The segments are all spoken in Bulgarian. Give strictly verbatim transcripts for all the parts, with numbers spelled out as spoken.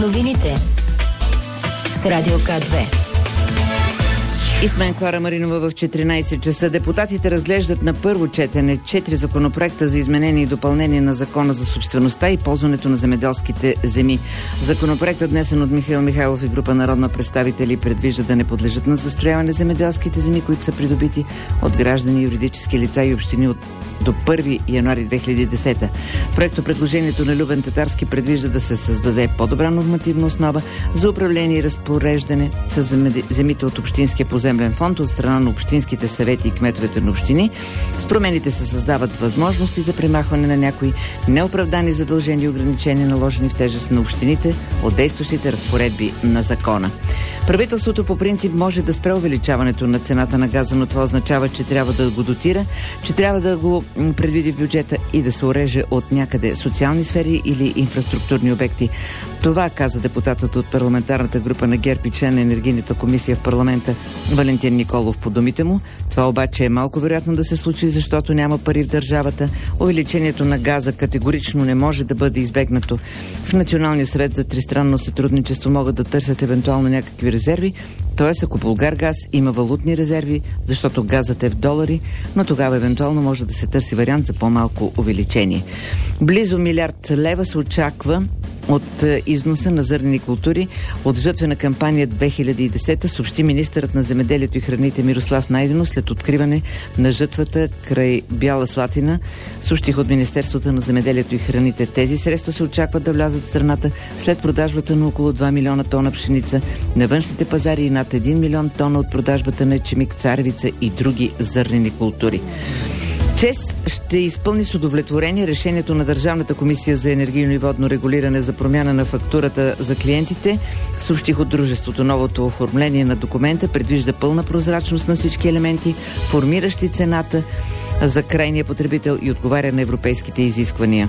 Новините с Радио К две. И с мен Клара Маринова в четиринайсет часа. Депутатите разглеждат на първо четене четири законопроекта за изменение и допълнение на Закона за собствеността и ползването на земеделските земи. Законопроектът, внесен от Михаил Михайлов и група народни представители, предвижда да не подлежат на застрояване земеделските земи, които са придобити от граждани, юридически лица и общини от до първи януари две хиляди и десета. Проектопредложението на Любен Татарски предвижда да се създаде по-добра нормативна основа за управление и разпореждане с земите от Общинския поземлен фонд от страна на общинските съвети и кметовете на общини. С промените се създават възможности за премахване на някои неоправдани задължения и ограничения, наложени в тежест на общините от действащите разпоредби на закона. Правителството по принцип може да спре увеличаването на цената на газа, но това означава, че трябва да го дотира, че трябва да го предвиди в бюджета и да се уреже от някъде социални сфери или инфраструктурни обекти. Това каза депутатът от парламентарната група на ГЕРБ и член на енергийната комисия в парламента Валентин Николов по думите му. Това обаче е малко вероятно да се случи, защото няма пари в държавата. Увеличението на газа категорично не може да бъде избегнато. В Националния съвет за тристранно сътрудничество могат да търсят евентуално някакви резерви, т.е. ако Булгаргаз има валутни резерви, защото газът е в долари, но тогава евентуално може да се търси вариант за по-малко увеличение. Близо милиард лева се очаква от износа на зърнени култури от жътвена кампания две хиляди и десета, съобщи министърът на земеделието и храните Мирослав Найденов след откриване на жътвата край Бяла Слатина. Съобщих от Министерството на земеделието и храните. Тези средства се очакват да влязат в страната след продажбата на около два милиона тона пшеница на външните пазари и над един милион тона от продажбата на ечемик, царевица и други зърнени култури. ЧЕЗ ще изпълни с удовлетворение решението на Държавната комисия за енергийно и водно регулиране за промяна на фактурата за клиентите. Съобщих от дружеството. Новото оформление на документа предвижда пълна прозрачност на всички елементи, формиращи цената за крайния потребител и отговаря на европейските изисквания.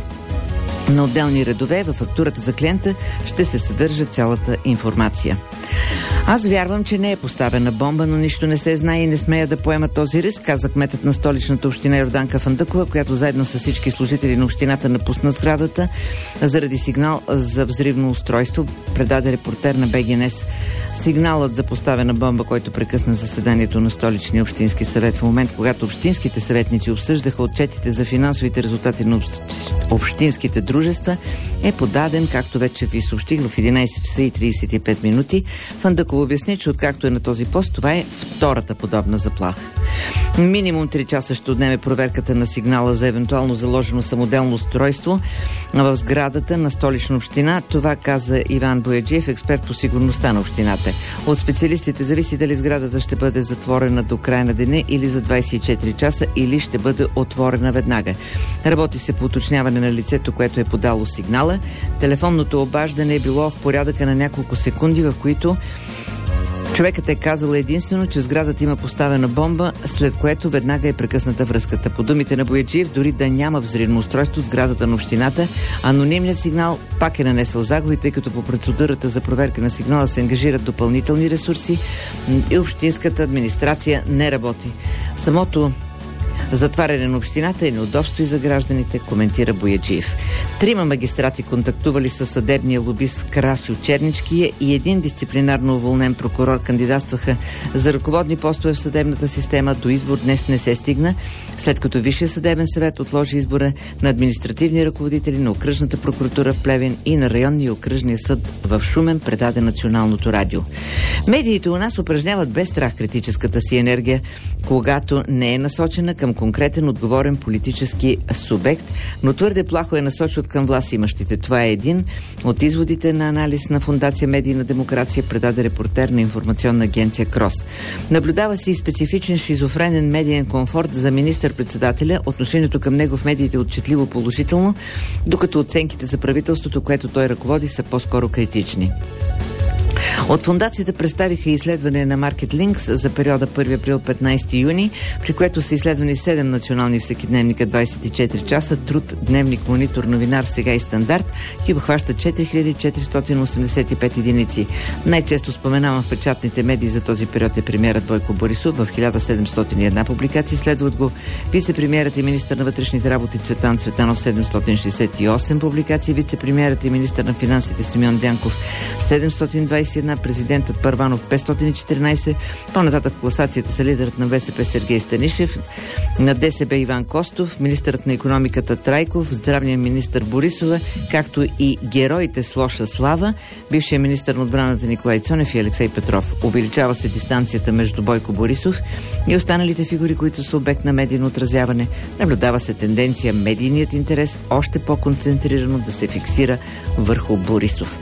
На отделни редове във фактурата за клиента ще се съдържа цялата информация. Аз вярвам, че не е поставена бомба, но нищо не се знае и не смея да поема този риск, каза кметът на столичната община Йорданка Фандъкова, която заедно с всички служители на общината напусна сградата заради сигнал за взривно устройство, предаде репортер на Б Г Н С. Сигналът за поставена бомба, който прекъсна заседанието на столичния общински съвет в момент, когато общинските съветници обсъждаха отчетите за финансовите резултати на общинските дружества, е подаден, както вече ви съобщих, в единайсет часа и трийсет и пет минути. Фандъкова обясни, че откакто е на този пост, това е втората подобна заплаха. Минимум три часа ще отнеме проверката на сигнала за евентуално заложено самоделно устройство в сградата на столична община. Това каза Иван Бояджиев, експерт по сигурността на общината. От специалистите зависи дали сградата ще бъде затворена до края на деня или за двайсет и четири часа, или ще бъде отворена веднага. Работи се по уточняване на лицето, което е подало сигнала. Телефонното обаждане е било в порядъка на няколко секунди, в които човекът е казал единствено, че сградата има поставена бомба, след което веднага е прекъсната връзката. По думите на Бояджиев, дори да няма взривно устройство в сградата на общината, анонимният сигнал пак е нанесъл загуби, тъй като по процедурата за проверка на сигнала се ангажират допълнителни ресурси и общинската администрация не работи. Самото затваряне на общината е неудобство и за гражданите, коментира Бояджиев. Трима магистрати контактували с съдебния лобист Красю Чернички и един дисциплинарно уволнен прокурор кандидатстваха за ръководни постове в съдебната система. До избор днес не се стигна, след като Висшия съдебен съвет отложи избора на административни ръководители на окръжната прокуратура в Плевен и на районния и окръжния съд в Шумен, предаде Националното радио. Медиите у нас упражняват без страх критическата си енергия, когато не е насочена към конкретен отговорен политически субект, но твърде плахо е насочват към власт имащите. Това е един от изводите на анализ на Фондация Медийна демокрация, предаде репортер на информационна агенция Крос. Наблюдава се и специфичен шизофренен медиен комфорт за министър-председателя. Отношението към него в медиите е отчетливо положително, докато оценките за правителството, което той ръководи, са по-скоро критични. От фондацията представиха изследване на Market Links за периода първи април – петнайсети юни, при което са изследвани седем национални всекидневника двайсет и четири часа, Труд, Дневник, Монитор, Новинар, Сега и Стандарт и обхваща четири хиляди четиристотин осемдесет и пет единици. Най-често споменаван в печатните медии за този период е премиерът Бойко Борисов. В хиляда седемстотин и една публикации следват го вице-премиерът и министър на вътрешните работи Цветан Цветанов, седемстотин шейсет и осем публикации, вице-премиерът и министър на финансите Симеон Дянков, седемстотин двайсет и една, президентът Първанов, петстотин и четиринайсет, по-нататък в класацията са лидерът на БСП Сергей Станишев, на ДСБ Иван Костов, министърът на икономиката Трайков, здравният министър Борисова, както и героите с лоша слава, бившия министър на отбраната Николай Цонев и Алексей Петров. Увеличава се дистанцията между Бойко Борисов и останалите фигури, които са обект на медийно отразяване. Наблюдава се тенденция медийният интерес още по-концентрирано да се фиксира върху Борисов.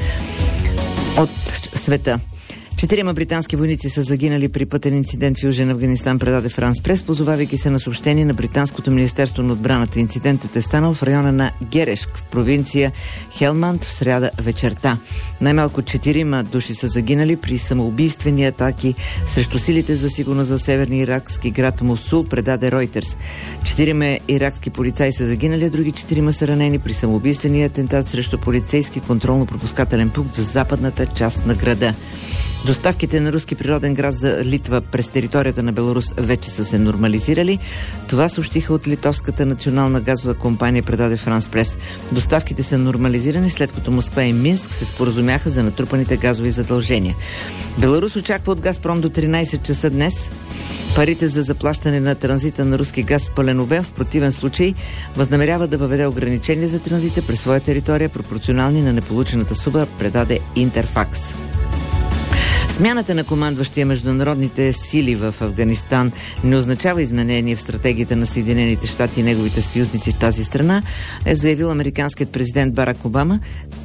От света. Четирима британски войници са загинали при пътен инцидент в Южен Афганистан, предаде Франс Прес, позовавайки се на съобщение на британското министерство на отбраната. Инцидентът е станал в района на Герешк, в провинция Хелманд, в сряда вечерта. Най-малко четирима души са загинали при самоубийствени атаки срещу силите за сигурност в северния иракски град Мусул, предаде Ройтерс. Четирима иракски полицаи са загинали, а други четирима са ранени при самоубийствения атентат срещу полицейски контролно-пропускателен пункт в западната част на града. Доставките на руски природен газ за Литва през територията на Беларус вече са се нормализирали. Това съобщиха от литовската национална газова компания, предаде Франс Прес. Доставките са нормализирани, след като Москва и Минск се споразумяха за натрупаните газови задължения. Беларус очаква от Газпром до тринайсет часа днес парите за заплащане на транзита на руски газ в пълен обем. В противен случай възнамерява да въведе ограничения за транзита през своя територия, пропорционални на неполучената сума, предаде Интерфакс. Смяната на командващия международните сили в Афганистан не означава изменение в стратегията на Съединените щати и неговите съюзници в тази страна, е заявил американският президент Барак Обама.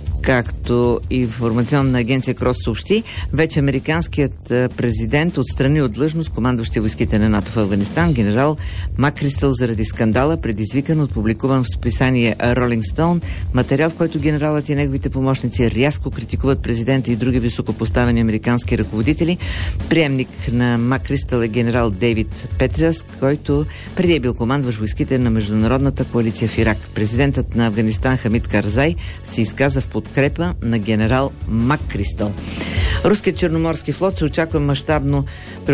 Както и информационна агенция Крос съобщи, вече американският президент отстрани от длъжност командващия войските на НАТО в Афганистан генерал Макристъл заради скандала, предизвикан от публикуван в списание Rolling Stone материал, в който генералът и неговите помощници рязко критикуват президента и други високопоставени американски ръководители. Приемник на Макристъл е генерал Дейвид Петриас, който преди е бил командващ войските на международната коалиция в Ирак. Президентът на Афганистан Хамид Карзай се изказа в подкрепа на генерал Маккристъл. Руският черноморски флот се очаква мащабно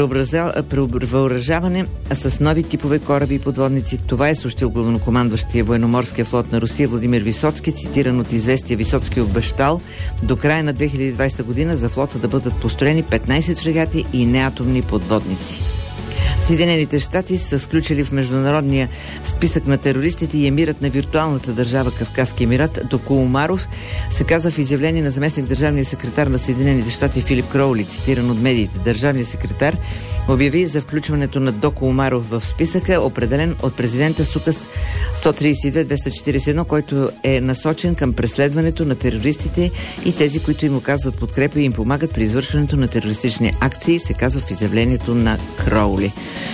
превъоръжаване с нови типове кораби и подводници. Това е съобщил главнокомандващия военноморския флот на Русия Владимир Висоцки, цитиран от Известия. Висоцки обещал до края на две хиляди и двайсета година за флота да бъдат построени петнайсет фрегати и неатомни подводници. Съединените щати са сключили в международния списък на терористите и емирът на виртуалната държава Кавказски емират Доку Умаров, се казва в изявление на заместник държавния секретар на Съединените щати Филип Кроули, цитиран от медиите. Държавният секретар обяви за включването на Доку Умаров в списъка, определен от президента с указ сто трийсет и две двеста четирийсет и едно, който е насочен към преследването на терористите и тези, които им оказват подкрепа и им помагат при извършването на терористични акции, се казва в изявлението на Кроули.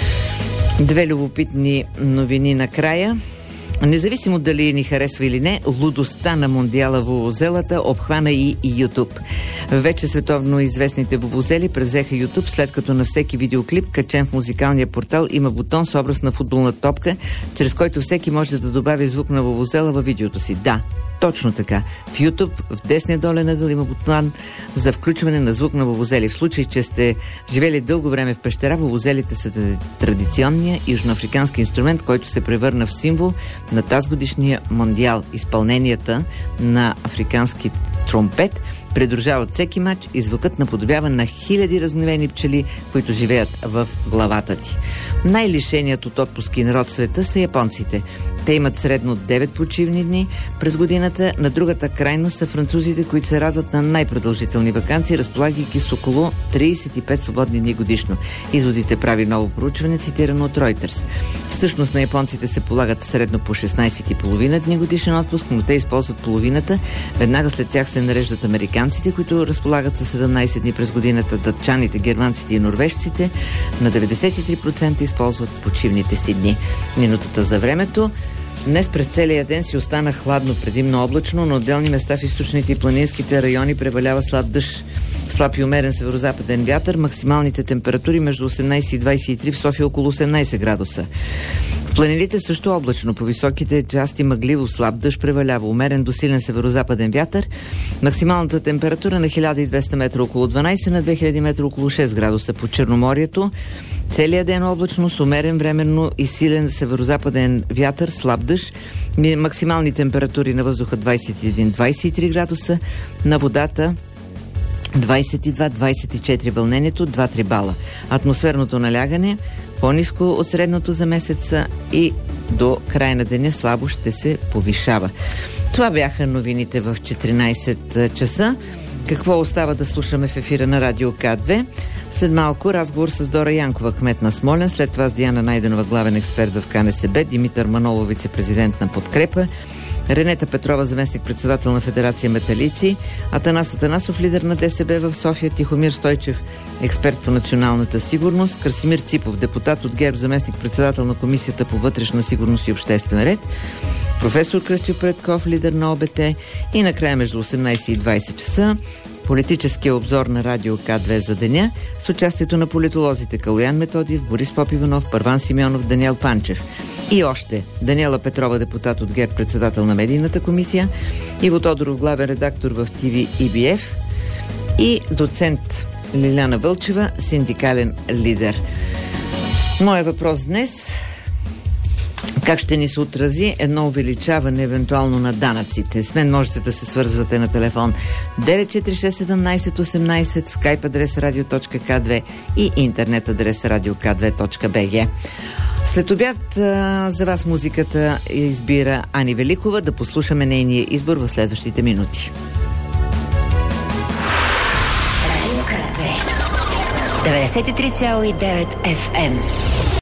Две любопитни новини накрая. Независимо дали ни харесва или не, лудостта на мондиала вувузелата обхвана и YouTube. Вече световно известните вувузели превзеха YouTube, след като на всеки видеоклип, качен в музикалния портал, има бутон с образ на футболна топка, чрез който всеки може да добави звук на вувузела във видеото си. Да, точно така. В YouTube в десния долен ъгъл има бутон за включване на звук на вувузели. В случай, че сте живели дълго време в пещера, вувузелите са традиционния южноафрикански инструмент, който се превърна в символ на тазгодишния мондиал. Изпълненията на африкански тромпет придружават всеки мач и звукът наподобява на хиляди разгневени пчели, които живеят в главата ти. Най-лишеният от отпуски народ в света са японците. Те имат средно девет почивни дни през годината. На другата крайност са французите, които се радват на най-продължителни ваканции, разполагайки с около трийсет и пет свободни дни годишно. Изводите прави ново проучване, цитирано от Reuters. Всъщност на японците се полагат средно по шестнайсет и половина дни годишен отпуск, но те използват половината. Веднага след тях се нареждат американците, които разполагат със седемнайсет дни през годината, датчаните, германците и норвежците на деветдесет и три процента използват почивните си дни. Минутата за времето. Днес през целия ден си остана хладно, предимно облачно, на отделни места в източните и планинските райони превалява слаб дъжд. Слаб и умерен северозападен вятър, максималните температури между осемнайсет и двайсет и три, в София около осемнайсет градуса. В планините също облачно, по високите части мъгливо, слаб дъжд превалява, умерен до силен северозападен вятър, максималната температура на хиляда и двеста метра около дванайсет, на две хиляди метра около шест градуса. По Черноморието целият ден облачно с умерен временно и силен северозападен вятър, слаб дъжд, максимални температури на въздуха двайсет и един до двайсет и три градуса, на водата двайсет и два до двайсет и четири, вълнението два до три бала. Атмосферното налягане по-ниско от средното за месеца и до края на деня слабо ще се повишава. Това бяха новините в четиринайсет часа. Какво остава да слушаме в ефира на Радио К две? След малко разговор с Дора Янкова, кмет на Смолян, след това с Диана Найденова, главен експерт в К Н С Б, Димитър Манолов, вице-президент на Подкрепа, Ренета Петрова, заместник-председател на Федерация Металици, Атанас Атанасов, лидер на Д С Б в София, Тихомир Стойчев, експерт по националната сигурност, Красимир Ципов, депутат от ГЕРБ, заместник-председател на Комисията по вътрешна сигурност и обществен ред, професор Кръстю Предков, лидер на О Б Т, и накрая между осемнайсет и двайсет часа политическия обзор на Радио К две за деня с участието на политолозите Калоян Методиев, Борис Попиванов, Първан Симеонов, Даниел Панчев. И още Даниела Петрова, депутат от ГЕРБ, председател на Медийната комисия, Иво Тодоров, главен редактор в Т В И Б Ф, и доцент Лиляна Вълчева, синдикален лидер. Моят въпрос днес: как ще ни се отрази едно увеличаване евентуално на данъците? С мен можете да се свързвате на телефон девет четири шест седемнайсет осемнайсет, скайп адрес радио точка ка две и интернет адрес радио точка ка две точка бе же. След обяд а, за вас музиката избира Ани Великова. Да послушаме нейния избор в следващите минути. Радио К две деветдесет и три цяло и девет Еф Ем.